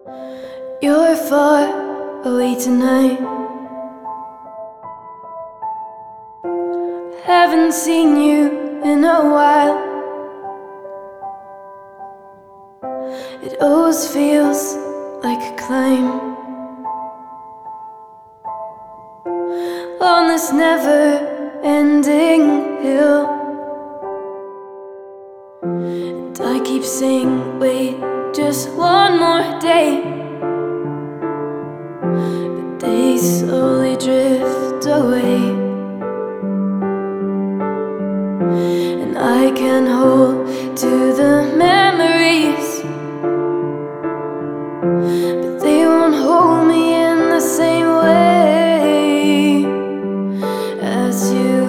You're far away tonight. Haven't seen you in a while. It always feels like a climb on this never-ending hill. And I keep saying, wait, just one more day. But they slowly drift away, and I can hold to the memories, but they won't hold me in the same way as you.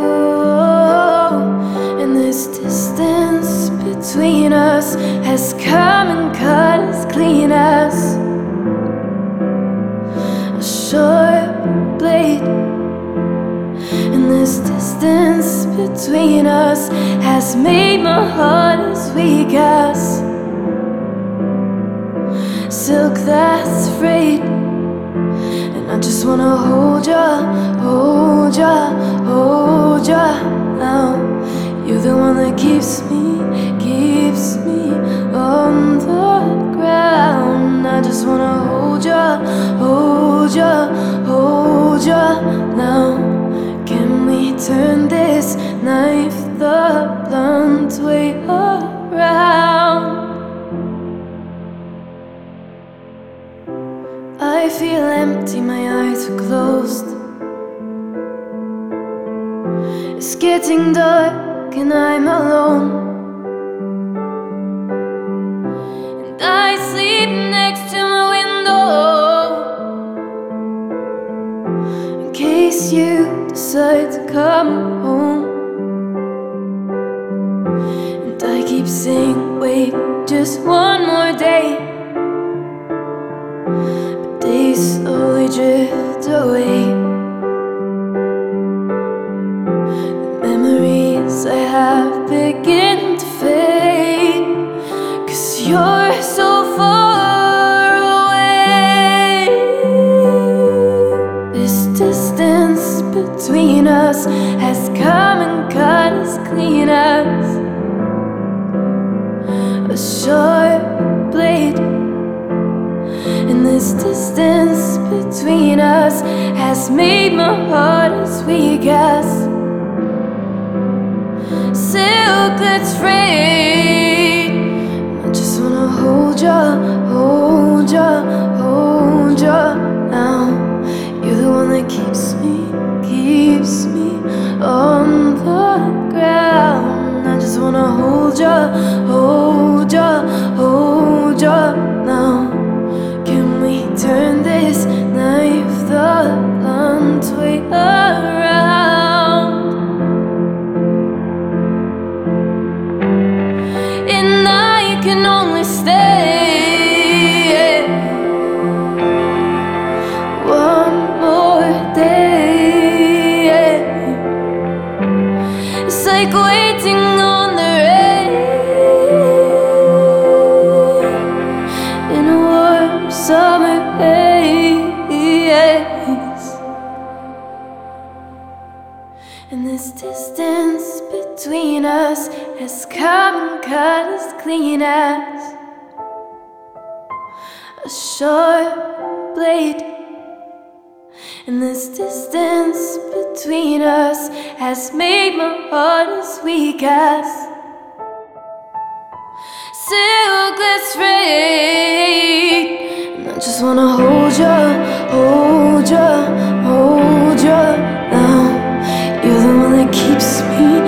And this distance between us has come and cut as clean as sharp blade. And this distance between us has made my heart as weak as silk that's frayed. And I just wanna hold ya, hold ya, hold ya now. You're the one that keeps me on the ground. I just wanna hold ya, hold ya, hold ya now. Can we turn this knife the blunt way around? I feel empty, my eyes are closed. It's getting dark and I'm alone, and I sleep next to my window in case you decide to come home. And I keep saying, wait, just one more day. But they slowly drift away. The memories I have begin to fade, 'cause you're so far away. This distance between us has come and cut as clean as a sharp blade. And this distance between us has made my heart as weak as silk that's frayed. I just wanna hold ya, hold ya, hold ya now. You're the one that keeps me on the ground. I just wanna hold ya, hold ya, hold ya now. Can we turn this knife the blunt way around? And I can only stay one more day. It's like waiting on the rain in a warm summer haze. And this distance between us has come and cut as clean as a sharp blade. And this distance between us has made my heart as weak as silk that's frayed. And I just wanna hold ya, hold ya, hold ya now. You're the one that keeps me